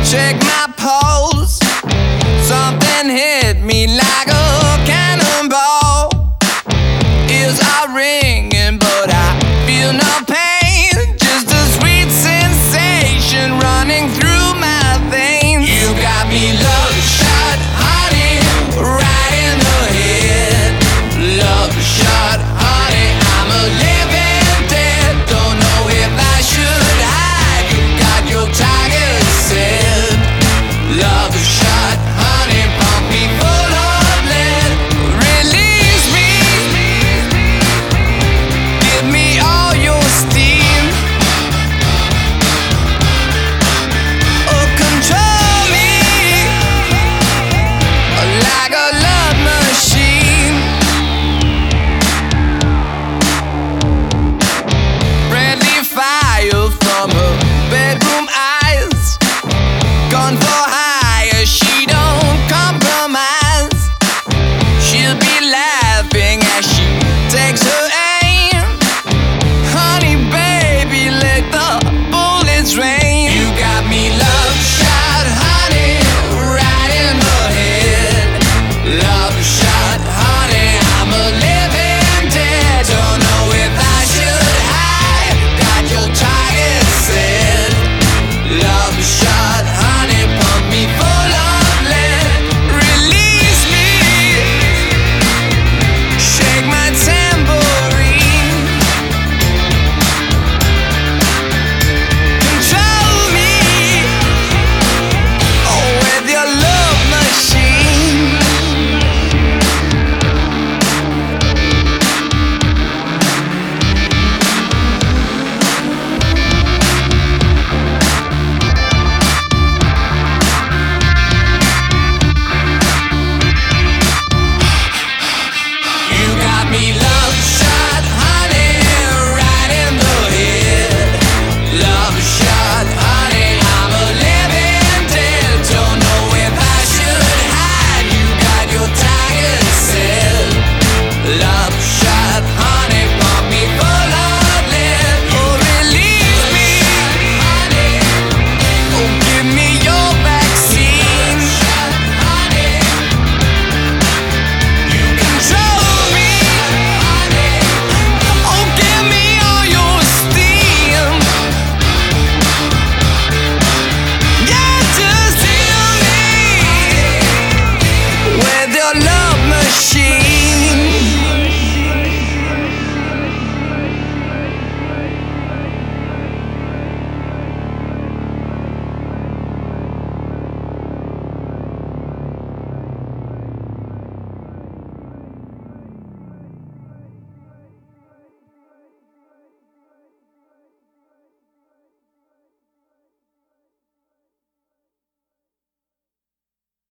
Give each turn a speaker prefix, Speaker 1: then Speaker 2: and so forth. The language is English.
Speaker 1: Check my pulse. Something hit me like a cannonball. Ears are ringing, but I feel no pain. Just a sweet sensation running through my veins. You got me love shot, honey, right in the head. Love shot, honey, I'm a living dead. Don't know if I should hide. You got your target set. Love shot, honey, pump me full of lead. Release me, give me all your steam. Oh, control me like a love machine. Friendly fire from her bedroom eyes. Gone for hire, she don't compromise. She'll be laughing as she takes her aim. Honey, baby, let the bullets rain. You got me love shot, honey, right in the head. Love shot, honey, I'm a living dead. Don't know if I should hide. Got your target set. Love shot, honey, pump me full of lead. Release me, shake my tambourine. Control me, oh, with your love machine. You got me